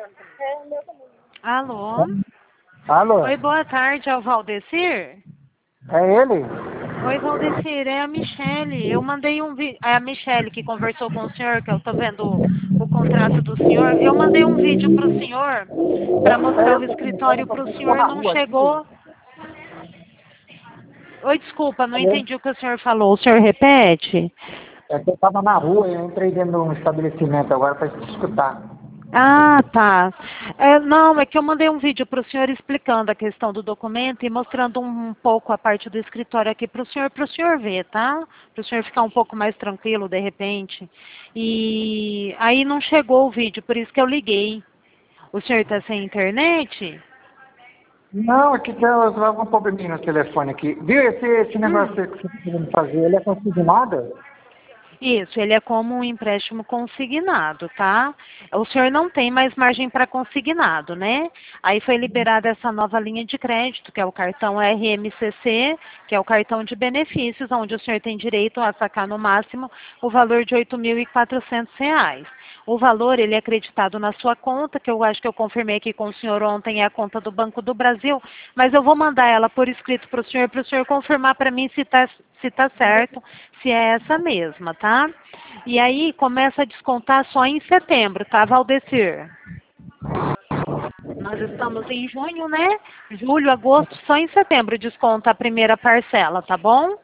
Alô? Alô? Oi, boa tarde, é o Valdecir? É ele? Oi, Valdecir, é a Michele. Eu mandei um vídeo. É a Michele que conversou com o senhor, que eu tô vendo o contrato do senhor. Eu mandei um vídeo pro senhor para mostrar o escritório pro Tô senhor, na não rua aqui. chegou. Oi, desculpa, não entendi o que o senhor falou. O senhor repete? É que eu tava na rua, eu entrei dentro de um estabelecimento agora para te escutar. Ah, tá. Não, é que eu mandei um vídeo para o senhor explicando a questão do documento e mostrando um pouco a parte do escritório aqui para o senhor ver, tá? Para o senhor ficar um pouco mais tranquilo de repente. E aí não chegou o vídeo, por isso que eu liguei. O senhor está sem internet? Não, aqui tem algum probleminha no telefone aqui. Viu, esse negócio que você está querendo fazer, ele é consignado? Isso, ele é como um empréstimo consignado, tá? O senhor não tem mais margem para consignado, né? Aí foi liberada essa nova linha de crédito, que é o cartão RMCC, que é o cartão de benefícios, onde o senhor tem direito a sacar no máximo o valor de R$ 8.400. O valor, ele é acreditado na sua conta, que eu acho que eu confirmei aqui com o senhor ontem, é a conta do Banco do Brasil, mas eu vou mandar ela por escrito para o senhor confirmar para mim se tá certo, se é essa mesma, tá? E aí começa a descontar só em setembro, tá, Valdecir? Nós estamos em junho, né? Julho, agosto, só em setembro desconta a primeira parcela, tá bom?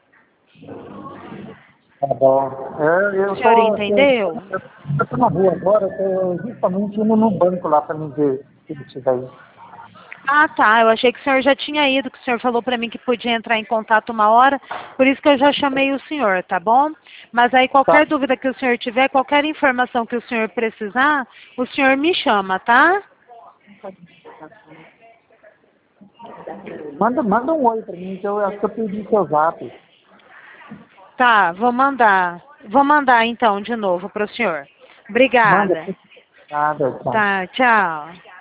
Tá bom. O senhor entendeu? Eu tô na rua agora, eu tô justamente indo no banco lá para me ver tudo isso daí. Ah, tá. Eu achei que o senhor já tinha ido, que o senhor falou para mim que podia entrar em contato uma hora, por isso que eu já chamei o senhor, tá bom? Mas aí Tá. qualquer dúvida que o senhor tiver, qualquer informação que o senhor precisar, o senhor me chama, tá? Manda um oi para mim, que eu acho que eu perdi seu zap. Tá, vou mandar. Vou mandar então de novo para o senhor. Manda. Obrigada. Nada, tchau. Tá, tchau.